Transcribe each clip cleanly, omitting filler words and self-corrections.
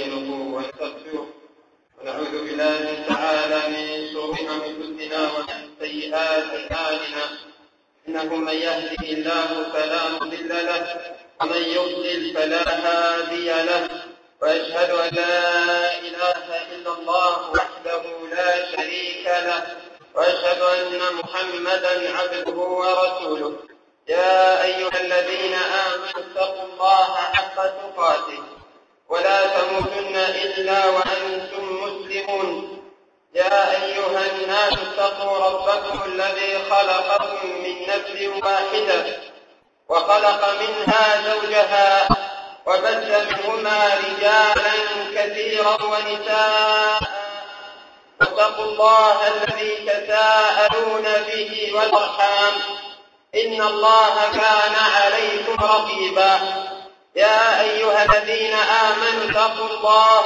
ونستعينه ونستغفره ونعوذ بالله تعالى من شرور أنفسنا ومن سيئات أعمالنا، إنه من يهده الله فلا مضل له ومن يضلل فلا هادي له، وأشهد أن لا إله إلا الله وحده لا شريك له، وأشهد أن محمدا عبده ورسوله. يا أيها الذين آمنوا اتقوا الله حق تقاته ولا تموتن إلا وأنتم مسلمون. يا أيها الناس اتقوا ربكم الذي خلقكم من نفس واحدة وخلق منها زوجها وبث منهما رجالا كثيرا ونساء، واتقوا الله الذي تساءلون به والأرحام إن الله كان عليكم رقيبا. يا أيها الذين آمنوا اتقوا الله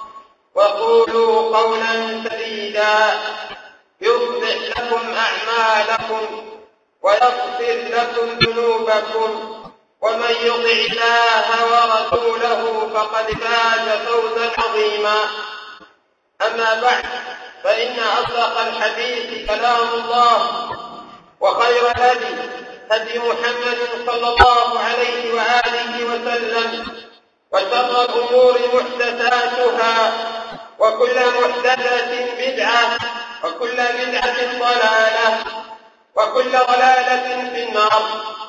وقولوا قولا سديدا يصلح لكم أعمالكم ويغفر لكم ذنوبكم، ومن يطع الله ورسوله فقد فاز فوزا عظيما. أما بعد، فإن أصدق الحديث كلام الله، وخير الهدي هدي محمد صلى الله عليه وآله وسلم، وشر الأمور محدثاتها، وكل محدثة بدعة، وكل بدعة ضلالة، وكل ضلالة في النار.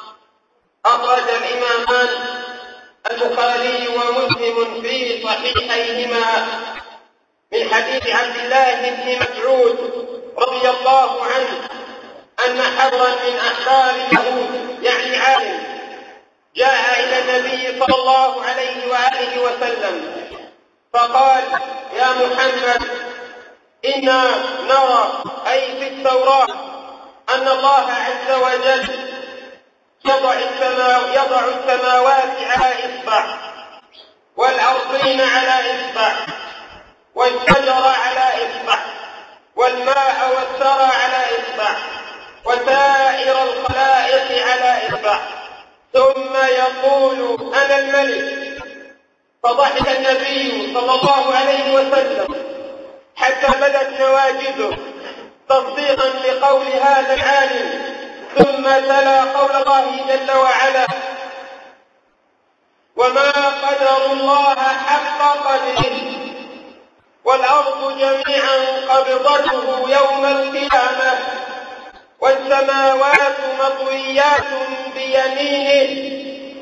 أخرج الإمامان البخاري ومسلم في صحيحيهما من حديث عبد الله بن مسعود رضي الله عنه أن حبرا من أحبار اليهود يعني عالم جاء إلى النبي صلى الله عليه وآله وسلم فقال: يا محمد، إنا نرى أي في التوراة أن الله عز وجل يضع السماوات على إصبع، والأرضين على إصبع، والشجر على إصبع، والماء والثرى على إصبع، وسائر الخلائق على إصبع، ثم يقول: أنا الملك. فضحك النبي صلى الله عليه وسلم حتى بدت نواجذه تصديقا لقول هذا العالم، ثم تلا قول الله جل وعلا: وما قدر الله حق قدره والأرض جميعا قبضته يوم القيامة والسماوات مطويات بيمينه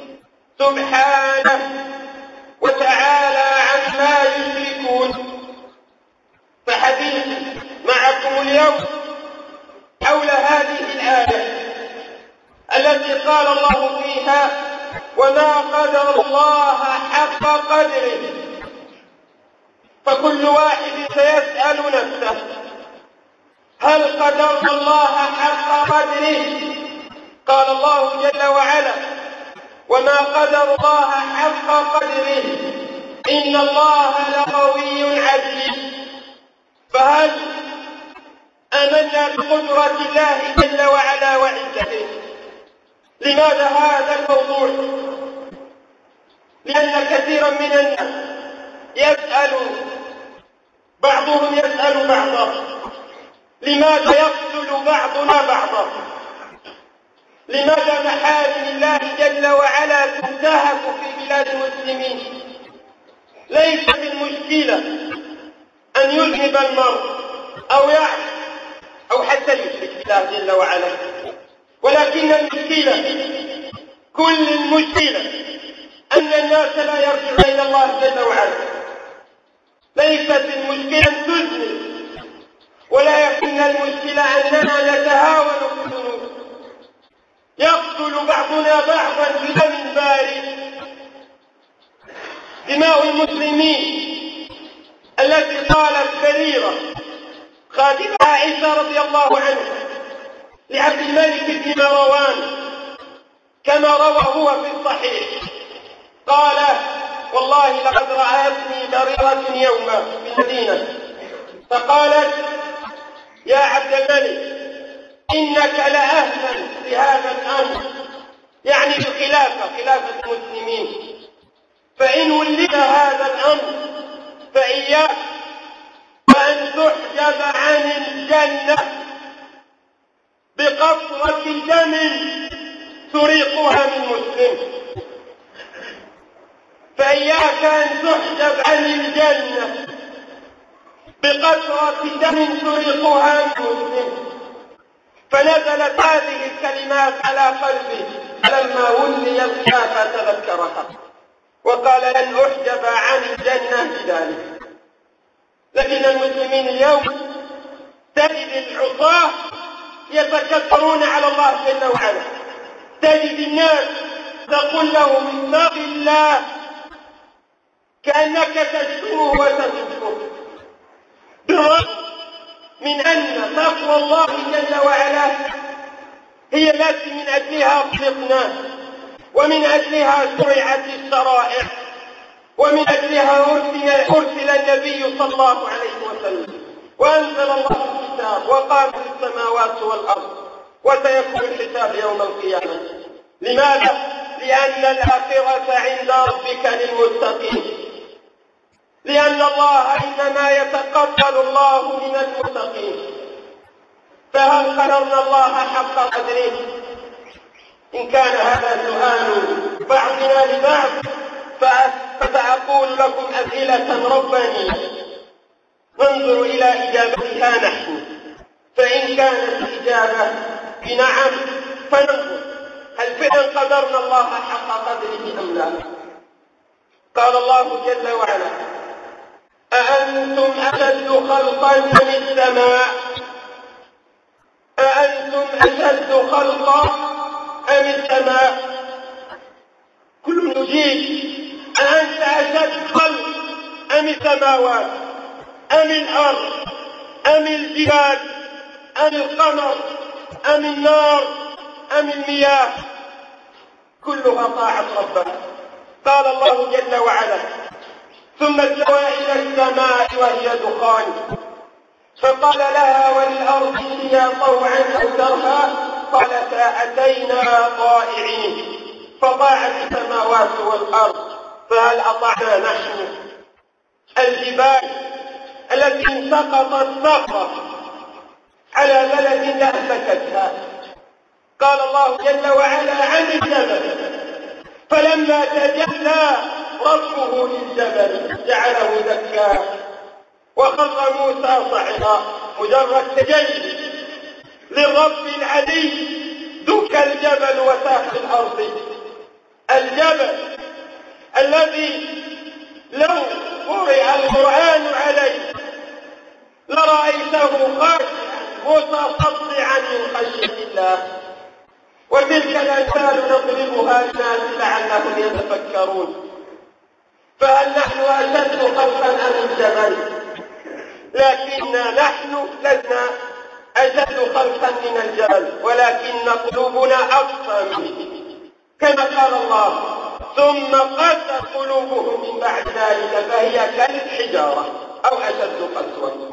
سبحانه وتعالى عما يشركون. فحديث معكم اليوم حول هذه الآية التي قال الله فيها: وما قدر الله حق قدره. فكل واحد سيسأل نفسه: هل قدرنا الله حق قدره؟ قال الله جل وعلا: وما قدر الله حق قدره إن الله لقوي عزيز. فهل آمنا بقدرة الله جل وعلا وعزته؟ لماذا هذا الموضوع؟ لأن كثيرا من الناس بعضهم يسأل بعضا: لماذا يقتل بعضنا بعضا؟ لماذا محارم الله جل وعلا تنتهك في بلاد المسلمين؟ ليست المشكلة أن يذنب المرء أو يعصي أو حتى يشرك بالله جل وعلا، ولكن كل المشكلة أن الناس لا يرجعون إلى الله جل وعلا. ليست المشكلة أن تذنب، ولكن المشكلة أننا نتهاون في الذنوب. يقتل بعضنا بعضا بدم بارد. دماء المسلمين التي قالت بريرة خادمة عائشة رضي الله عنها لعبد الملك بن مروان كما روى هو في الصحيح، قال: والله لقد رأتني بريرة يوما في المدينة فقالت: يا عبد الملك، إنك لأهلا لهذا الأمر، يعني بخلافة المسلمين، فإن ولد هذا الأمر فإياك وأن تحجب عن الجنة بقطرة دم تريقها من مسلم. فإياك أن تحجب عن الجنة بقطرة دم تريقها من مسلم. فنزلت هذه الكلمات على قلبه فلما ولي الخلافة تذكرها وقال لن أحجب عن الجنة بذلك. لكن المسلمين اليوم تجد العصاة يتكبرون على الله جل وعلا، تجد الناس تقول لهم اتق الله كأنك تشكره وتذكره، بالرغم من أن تقوى الله جل وعلا هي التي من أجلها خلقنا ومن أجلها شرعت الشرائع ومن أجلها أرسل النبي صلى الله عليه وسلم وأنزل الله الكتاب وقام في السماوات والأرض وسيكون الحساب يوم القيامة. لماذا؟ لأن الآخرة عند ربك للمتقين، لأن الله إنما يتقبل الله من المتقين. فهل قدرنا الله حق قدره؟ إن كان هذا سؤال بعضنا لبعض فسأقول لكم أسئلة ربانية ننظر إلى إجابتها نحن. فإن كانت الإجابة بنعم فننظر هل فعلا قدرنا الله حق قدره أم لا. قال الله جل وعلا أأنتم أشد خلقا أم السماء؟ أأنتم أشد خلقا أم السماء؟ كل نجيب أأنت أشد خلق أم السماوات أم الأرض أم الجبال أم القمر أم النار أم المياه؟ كلها طاعت ربها. قال الله جل وعلا ثم استوى إلى السماء وهي دخان فقال لها وللأرض ائتيا طوعا أو كرها قالتا أتينا طائعين فطاعت السماوات والأرض. فهل أطعنا نحن الجبال التي انسقطت صخرة على بلد لأهلكتها؟ قال الله جل وعلا عن الجبل فلما تجلى ربه للجبل جعله دكا وخر موسى صعقا. مجرد تجلي للرب العلي دك الجبل وساح الأرض. الجبل الذي لو قرئ القرآن عليه لرأيته خاشعا متصدعا من خشية الله. وتلك الأمثال نضربها للناس لعلهم يتفكرون. فهل نحن أشد خلقا أم الجبل؟ لكننا نحن لسنا أشد خلقا من الجبل ولكن قلوبنا أقسى منه كما قال الله ثم قسى قلوبهم من بعد ذلك فهي كالحجارة أو أشد قسوة.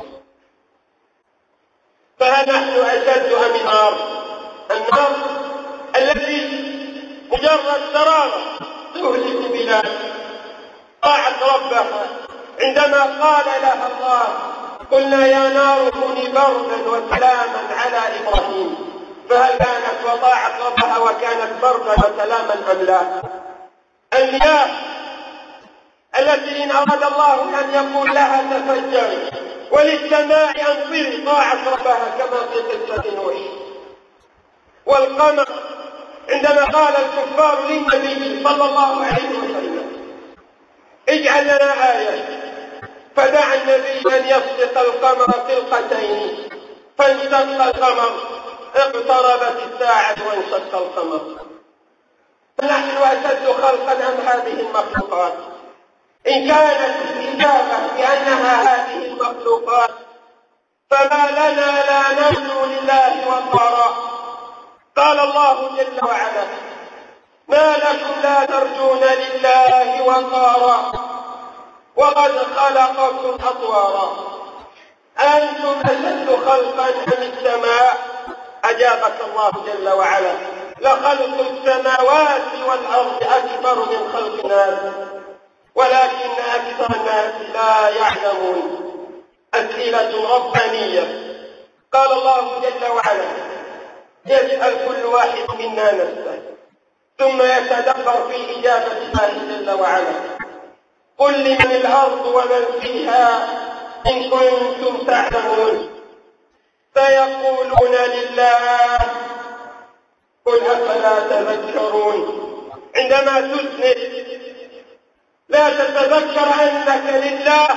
فهل نحن أشد أم النار؟ النار التي مجرد شرارة تهلك بلاد طاعت ربها عندما قال لها الله قلنا يا نار كوني بردا وسلاما على إبراهيم. فهل كانت وطاعت ربها وكانت بردا وسلاما أم لا؟ المياه التي إن أراد الله أن يقول لها تفجري وللسماء أمطري طاعت ربها كما في قصة نوح. والقمر عندما قال الكفار للنبي صلى الله عليه وسلم اجعل لنا آية فدعا النبي أن يسقط القمر سلقتين فانشق القمر اقتربت الساعة وانشق القمر. نحن أشد خلقا أم هذه المخلوقات؟ إن كانت الإجابة بأنها هذه المخلوقات فما لنا لا نرجو لله وقارا. قال الله جل وعلا ما لكم لا ترجون لله وقارا وقد خلقكم أطوارا أنتم أشد خلقا أم السماء؟ أجابك الله جل وعلا لخلق السماوات والأرض أكبر من خلق الناس ولكن أكثر الناس لا يعلمون. أسئلة ربانية. قال الله جل وعلا: يسأل كل واحد منا نفسه ثم يتدبر في إجابة الله جل وعلا: قل لمن الأرض ومن فيها إن كنتم تعلمون. سيقولون لله. قل أفلا تذكرون. عندما تذنب لا تتذكر أنك لله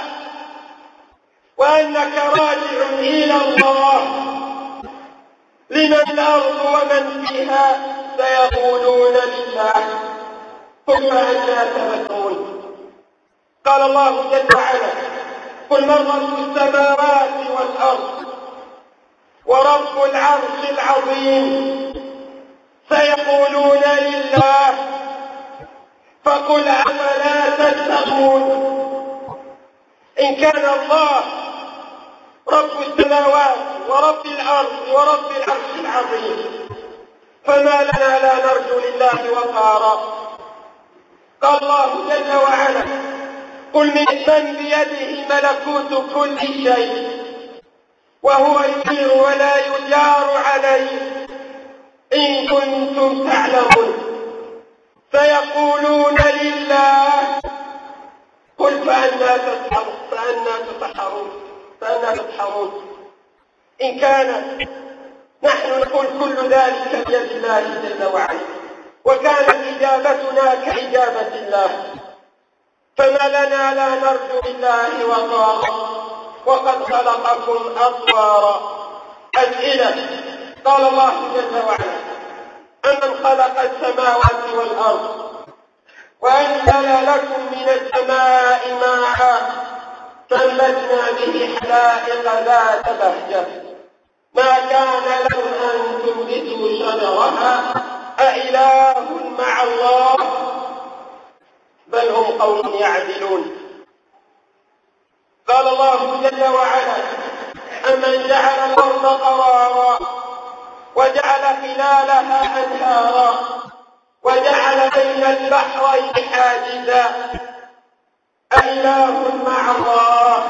وأنك راجع إلى الله. لمن الأرض ومن فيها؟ سيقولون لله. قل فأنا تذكرون. قال الله جل وعلا: قل من رب السماوات والأرض ورب العرش العظيم. سيقولون لله. فقل أفلا تتقون. إن كان الله رب السماوات ورب الأرض ورب العرش العظيم، فما لنا لا نرجو لله وقارا؟ قال الله جل وعلا: قل من بيده ملكوت كل شيء وهو يجير ولا يجار عليه إن كنتم تعلمون. سيقولون لله. قل فأنا تسحرون. إن كان نحن نقول كل ذلك بيد الله جل وعلا، وكانت إجابتنا كإجابة الله، فما لنا لا نرجو لله وقارا وقد خلقكم أطوارا. أسئلة. قال الله جل وعلا: أمن خلق السماوات والأرض وأنزل لكم من السماء ماء فأنبتنا به حدائق ذات بهجة ما كان لهم أن تنبتوا شجرها أإله مع الله بل هم قوم يعدلون. قال الله جل وعلا: أمن جعل الأرض قرارا وجعل خلالها أنهارا وجعل بين البحرين حاجزا أإله مع الله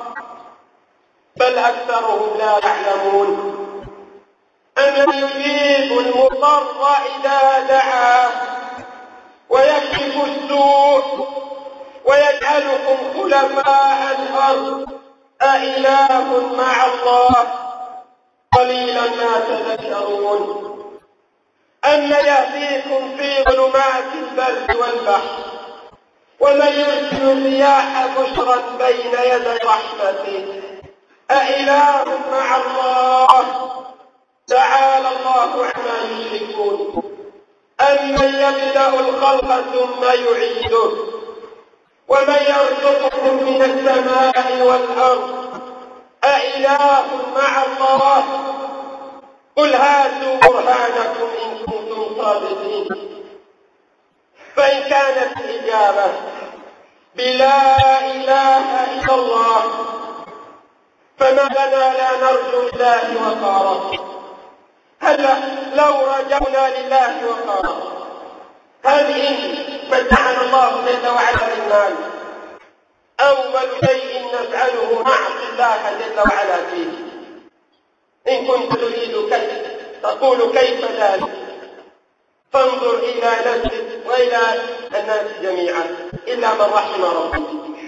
بل أكثرهم لا يعلمون. أمن يجيب المضطر إذا دعاه ويكشف السوء ويجعلكم خلفاء الأرض أإله مع الله قليلا ما تذكرون. أمن يهديكم في ظلمات البر والبحر ومن يرسل الرياح بشرا بين يدي رحمته أإله مع الله تعالى الله عما يشركون. أمن يبدأ الخلق ثم يعيده ومن يرزقكم من السماء والأرض أإله مع الله قل هاتوا برهانكم إن كنتم صادقين. فإن كانت الإجابة بلا إله إلا الله فما لنا لا نرجو الله وقارا. هلا لو رجونا لله وقارا هذه متعنا الله جل وعلا بالمال أول شيء نفعله معصي الله جل وعلا فيه. إن كنت تريد كيف تقول كيف ذلك فانظر إلى نفسك وإلى الناس جميعا إلا من رحم ربك.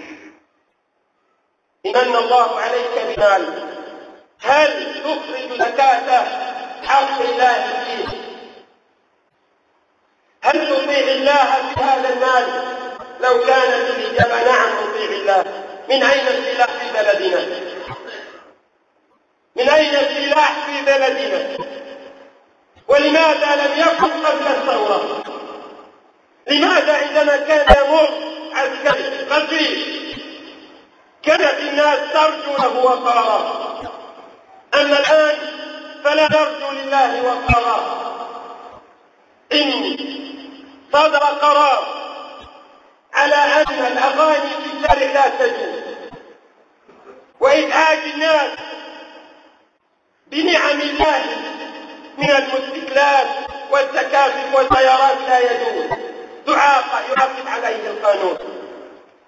إن الله عليك بمال، هل تخرج زكاة حق الله فيه؟ هل تطيع الله في هذا المال؟ لو كانت الإجابة نعم نطيع الله، من أين السلاح في بلدنا؟ من أين السلاح في بلدنا؟ ولماذا لم يكن قبل الثورة؟ لماذا عندما كان يمر عسكري قتيل كانت الناس ترجو له وقارا؟ أما الآن فلا نرجو لله وقارا. إن صدر قرار على أن الأغاني في الشارع لا تجوز وإزعاج الناس بنعم الله من الموتوسيكلات والتكاتك والسيارات لا يجوز، يعاقب عليه القانون.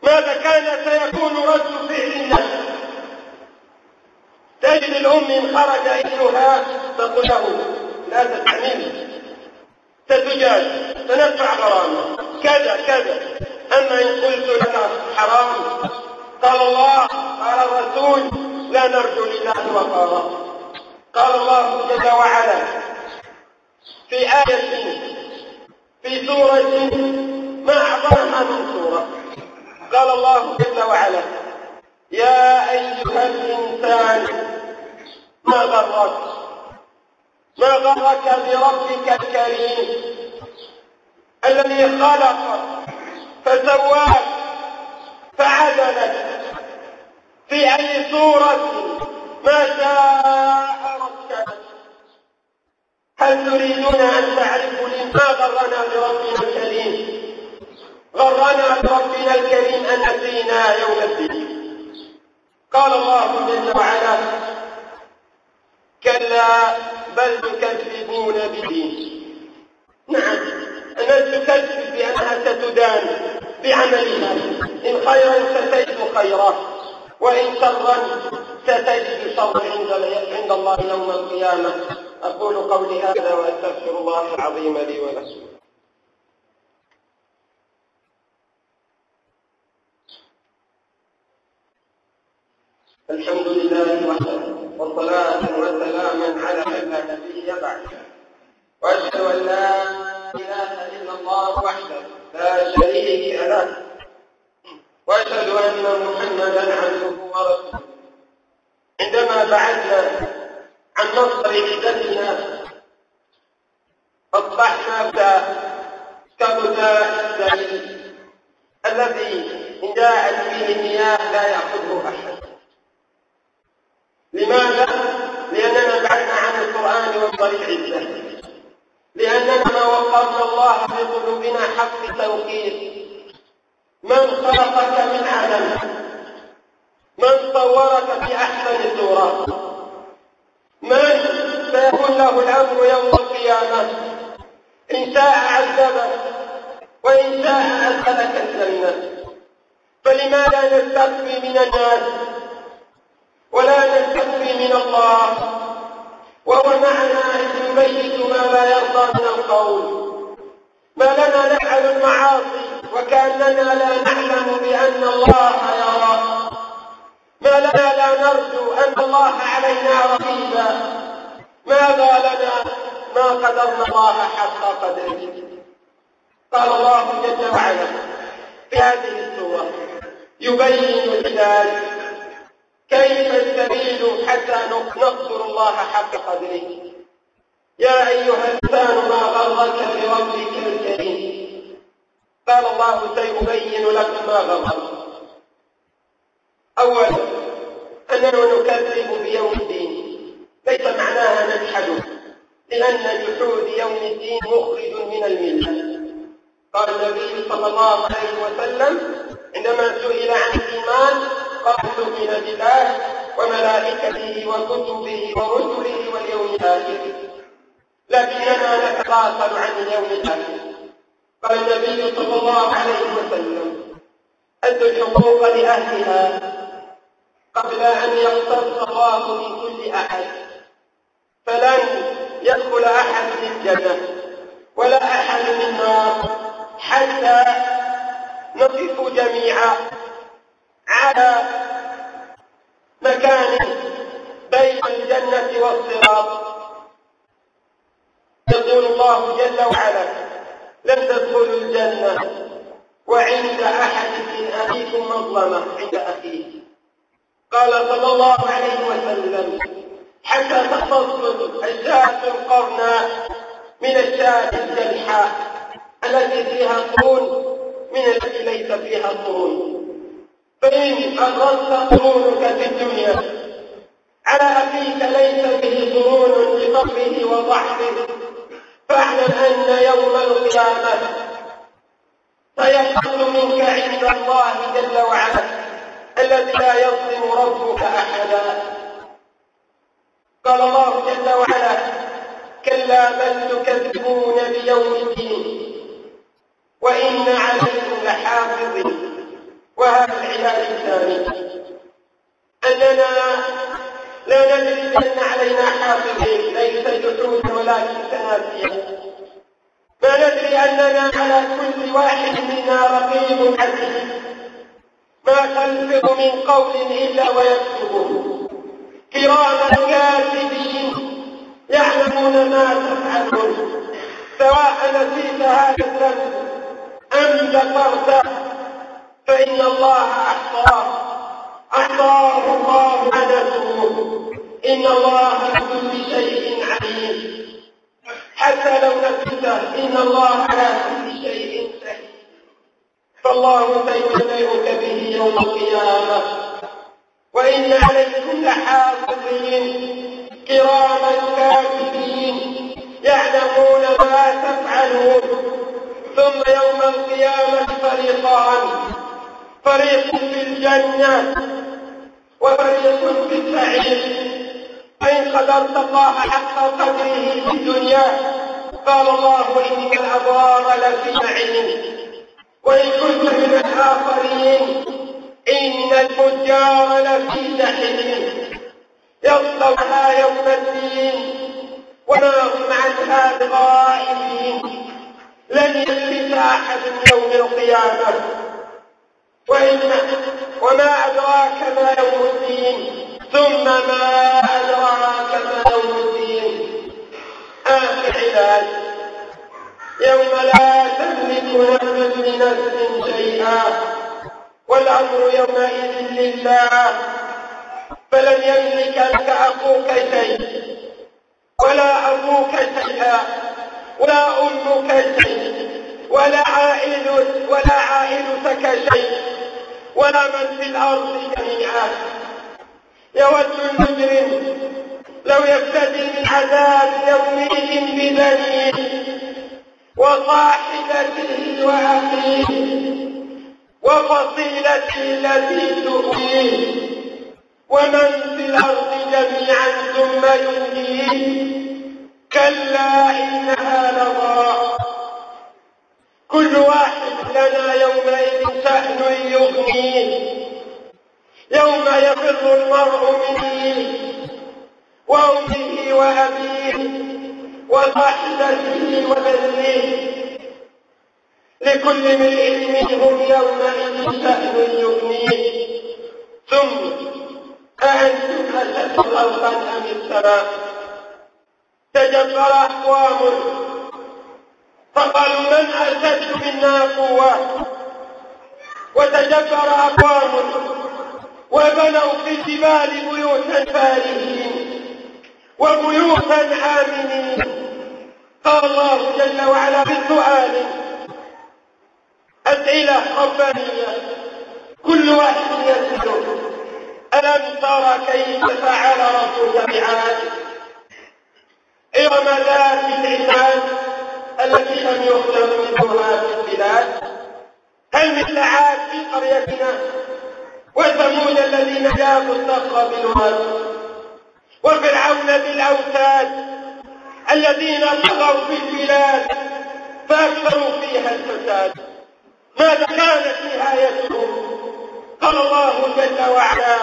ماذا كان سيكون رد فعل الناس؟ تجد الأم إن خرج ابنها تقول له لا تستعمل، ستجاز، سندفع غرامة كذا كذا. أما إن قلت لك حرام، قال الله قال الرسول لا نرجو لله وقارا. قال الله جل وعلا في آية في سورة ما أعظمها من سورة، قال الله جل وعلا يا أيها الإنسان ما غرك بربك الكريم الذي خلق فسواك فعدلك في أي صورة ما شاء ركبك. هل تريدون أن تعرفوا ما غرنا بربنا الكريم؟ غرنا بربنا الكريم أن أتينا يوم الدين. قال الله جل وعلا كلا بل تكذبون بالدين. نعم، الناس تكذب بأنها ستدان بعملها، إن خيرا ستجد خيرا، وإن شرا ستجد شرا عند الله يوم القيامة. أقول قولي هذا وأستغفر الله العظيم لي ولكم. الحمد لله وحده، والصلاة وسلاما على من لا نبي بعده، وأشهد أن لا إله إلا الله وحده لا شريك له، وأشهد أن محمدا عبده ورسوله. عندما بعدنا عن مصدر عزتنا أصبحنا كغثاء السيل الذي إن جاءت فيه المياه لا يأخذه أحد. لماذا؟ لأننا بعدنا عن القرآن ومصدر عزته، لأننا ما وقرنا الله في قلوبنا حق توقير. من خلقك من عدم، من صورك في أحسن صورة، من سيكون له الأمر يوم القيامة، إن شاء عذبك وإن شاء أدخلك الجنة. فلماذا نستخفي من الناس ولا نستخفي من الله، وهو معنا إذ يبيت ما لا يرضى من القول؟ ما لنا نفعل المعاصي وكأننا لا نعلم بأن الله يرى، ما لنا لا نرجو أن الله علينا رقيبا. ماذا لنا ما قدرنا الله حق قدره؟ قال الله جل وعلا في هذه السورة يبين لذلك كيف السبيل حتى نقدر الله حق قدره. يا أيها الإنسان ما غرك بربك الكريم. قال الله سيبين لكم ما غرك. أولا أننا نكذب بيوم الدين، ليس معناها نجحده، لأن جحود يوم الدين مخرج من الملة. قال النبي صلى الله عليه وسلم عندما سئل عن الإيمان قال تؤمن بالله وملائكته وكتبه ورسله واليوم الآخر، لكننا نتغافل عن اليوم الآخر. قال النبي صلى الله عليه وسلم أدوا الحقوق لأهلها قبل أن يختص الله من كل أحد، فلن يدخل أحد الجنة ولا أحد من النار حتى نقف جميعا على مكان بين الجنة والصراط. يقول الله جل وعلا لن تدخلوا الجنة وعند أحد من أخيكم مظلمة عند أخيه. قال صلى الله عليه وسلم حتى تفصل الشاة القرناء من الشاة الجلحاء التي فيها قرون من التي ليس فيها قرون. فإن أغرت قرونك في الدنيا على أخيك ليس به قرون لفقره وضعفه، فاعلم أن يوم القيامة سيحصل منك عند الله جل وعلا الذي لا يظلم ربك أحدا. قال الله جل وعلا كلا بل تكذبون بيوم الدين وإن عليكم لحافظين وهذا العلاج الثاني أننا لا ندري أن علينا حافظين ليس جحودا ولكن تناسيا، ما ندري أننا على كل واحد منا رقيب حديث ما تلفظ من قول إلا ويكتبه، كراما كاتبين يعلمون ما تفعلون، سواء نسيت هذا الذنب أم ذكرته فإن الله أحصاه الله ونسوه، إن الله بكل شيء عليم. حتى لو نسيته إن الله على كل شيء شهيد، فالله سيجازيك به يوم القيامة. وإن عليكم لحافظين كراما كاتبين يعلمون ما تفعلون. ثم يوم القيامة فريقان، فريق في الجنة وفريق في السعير. فإن قدرت الله حق قدره في الدنيا قال الله إن الأبرار لفي نعيم، وإن كنت من الآخرين إن الفجار لفي جحيم يصلونها يوم الدين وما هم عنها بغائبين، لن يلبث أحد يوم القيامة. وما أدراك ما يوم الدين، ثم ما أدراك ما يوم الدين. آخر علاج يوم لا تملك نفس لنفس شيئا والأمر يومئذ لله، فلن يملك لك أخوك شيء ولا أبوك شيئا ولا أمك شيء ولا عائلتك شيء ولا من في الأرض جميعا. يود المجرم لو يفتدي من عذاب يومئذ ببنيه وصاحبته وأخيه وفصيلته التي تؤويه ومن في الأرض جميعا ثم ينجيه، كلا إنها لظى. كل واحد لنا يومئذ شأن يغنيه، يوم يفر المرء منه وأمه وأبيه وصاحبته وبنيه، لكل امرئ منهم يومئذ شأن يغنيه. ثم أأنتم أشد خلقا أم السماء؟ تجبر أقوام فقالوا من أشد منا قوة، وتجبر أقوام وبنوا في الجبال بيوتا فارهين وبيوتا آمنين. قال الله جل وعلا بالسؤال أسئلة ربانية كل واحد يسأل: ألم تر كيف فعل ربك بعاد؟ إرم ذات العماد التي لم يخلق مثلها في البلاد. هل مثل عاد في قريتنا؟ وثمود الذين جابوا الصخر بالواد، وفرعون بالأوتاد الذين طغوا في البلاد فأكثروا فيها الفساد. ماذا كانت نهايتهم؟ قال الله جل وعلا: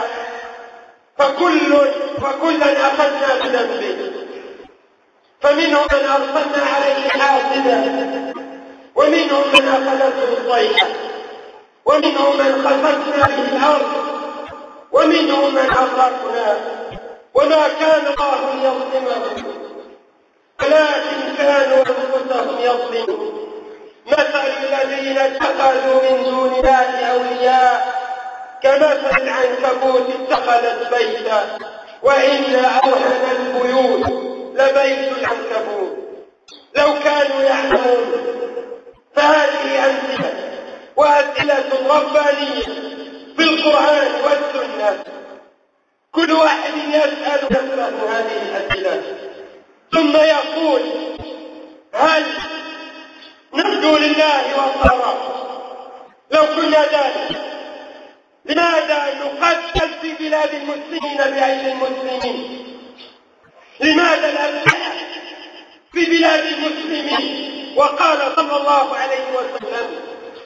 فكلا أخذنا بذنبه، فمنهم من أرسلنا عليه حاسبا، ومنهم من أخذته الصيحة، ومنهم من خسفنا به الأرض، ومنهم من أغرقنا. وما كان الله ليظلمهم ولكن كانوا أنفسهم يظلمون. مثل الذين اتخذوا من دون الله أولياء كمثل العنكبوت اتخذت بيتا، وإن أوهن البيوت لبيت العنكبوت لو كانوا يعلمون. فهذه أمثلة وأسئلة ربانية في القرآن والسنة، كل واحد يسأل نفسه هذه الأسئلة ثم يقول: هل نرجو لله وقرا؟ لو كنا ذلك لماذا نقتل في بلاد المسلمين بأيدي المسلمين؟ لماذا الأسئلة في بلاد المسلمين؟ وقال صلى الله عليه وسلم: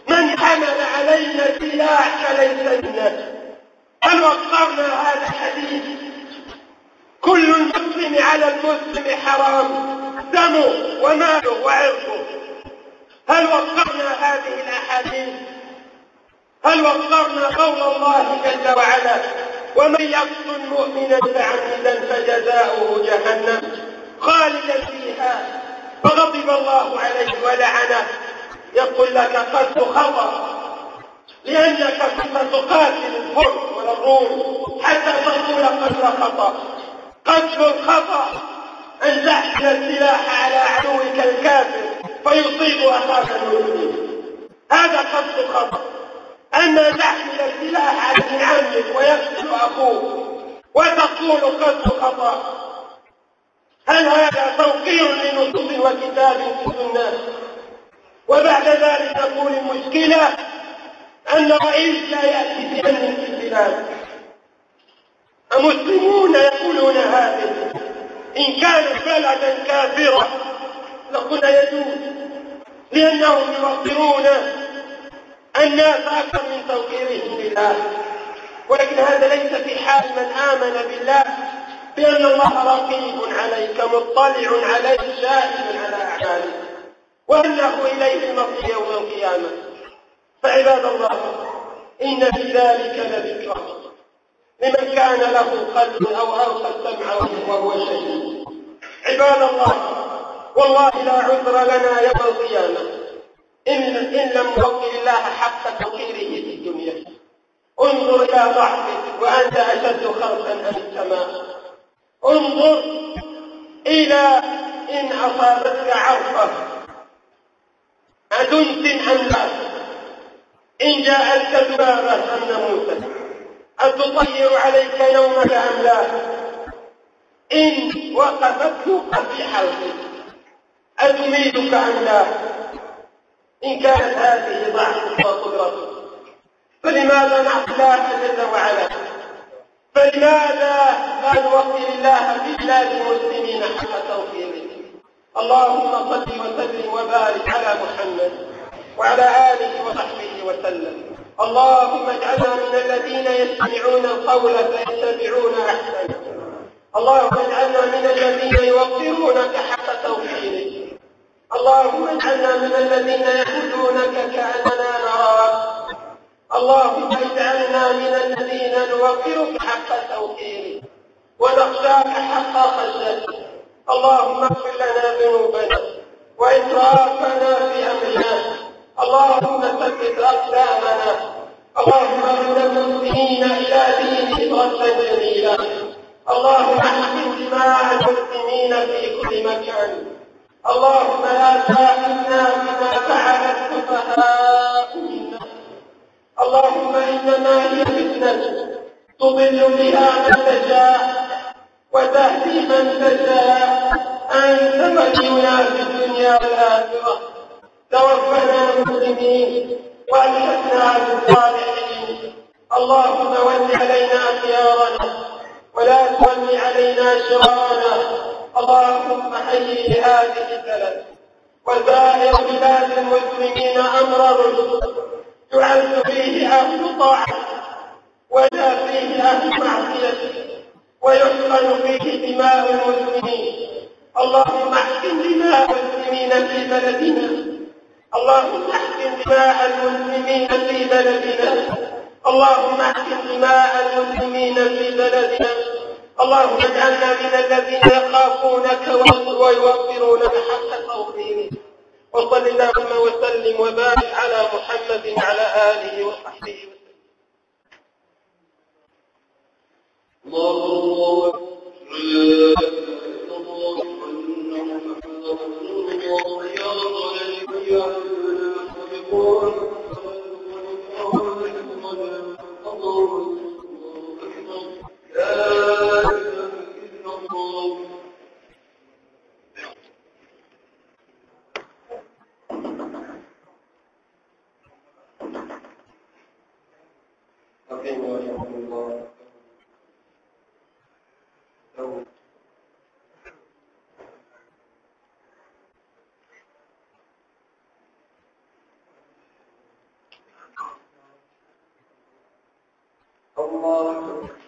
من حمل علينا سلاح فليس منا. هل وقرنا هذا الحديث؟ كل المسلم على المسلم حرام دمه وماله وعرضه. هل وقرنا هذه الأحاديث؟ هل وقرنا قول الله جل وعلا ومن يقتل مؤمنا متعمدا فجزاؤه جهنم خالدا فيها فغضب الله عليه ولعنه؟ يقول لك قتل خطأ، لأنك كنت تقاتل الفرس والروم حتى تقول قتل خطأ. قتل الخطأ أن تحمل السلاح على عدوك الكافر فيصيب أخاك المسلم، هذا قتل خطأ. أما تحمل السلاح على ابن عمك ويقتل أخوك وتقول قتل خطأ، هل هذا توقير لنصوص وكتاب وسنة؟ وبعد ذلك تقول المشكلة أن الرئيس لا يأتي بأمن في البلاد. المسلمون يقولون هذا، إن كانت بلدا كافرة لقلنا يجوز، لأنهم يوقرون الناس أكثر من توقيرهم لله. ولكن هذا ليس في حال من آمن بالله بأن الله رقيب عليك مطلع عليك شاهد على أعمالك وأنه إليه المصير يوم القيامة. فعباد الله، إن في ذلك لذكرى لمن كان له قلب أو ألقى السمع وهو شهيد. عباد الله، والله لا عذر لنا يوم القيامة إن لم نوقر الله حق توقيره في الدنيا. انظر إلى ضعفك وأنت أشد خلقا أم السماء. انظر إلى إن أصابتك عرفة أتنسم أم لا، إن جاءتك ذبابة أم نموسة، أتطير عليك نومك أم لا، إن وقفت سوقا في حلقك أتميتك أم لا. إن كانت هذه ضعفك وقدرتك فلماذا نعصي الله جل وعلا؟ فلماذا لا نوقر الله في بلاد المسلمين حق توقيره؟ اللهم صل وسلم وبارك على محمد وعلى آله وصحبه وسلم. اللهم اجعلنا من الذين يستمعون القول فيتبعون أحسنه. اللهم اجعلنا من الذين يوقرونك حق توقيرك. اللهم اجعلنا من الذين يعبدونك كأننا نراك. اللهم اجعلنا من الذين نوقرك حق توقيرك ونخشاك حق خشيتك. اللهم اغفر لنا ذنوبنا وإسرافنا في أمرنا. اللهم ثبت أقدامنا. اللهم ارد المسلمين إلى دينك ردا جميلا. اللهم احقن دماء المسلمين في كل مكان. اللهم لا تؤاخذنا بما فعل السفهاء منا. اللهم إنما هي فتنة تضل بها من تشاء وتهدي من تشاء. أنت ولينا في الدنيا والآخرة. توفنا مسلمين وألحقنا بالصالحين. اللهم ول علينا خيارنا ولا تول علينا شرارنا. اللهم حيي هذه البلد وسائر بلاد المسلمين أمر رشد يعز فيه أهل طاعتك ولا فيه أهل معصيتك ويحقن فيه دماء المسلمين. اللهم احقن دماء المسلمين في بلدنا. اللهم احقن دماء المسلمين في بلدنا. اللهم احقن دماء المسلمين في بلدنا. اللهم اجعلنا من الذين يخافونك ويوقرونك حق توقيرك. وصل اللهم وسلم وبارك على محمد وعلى آله وصحبه وسلم. الله الله.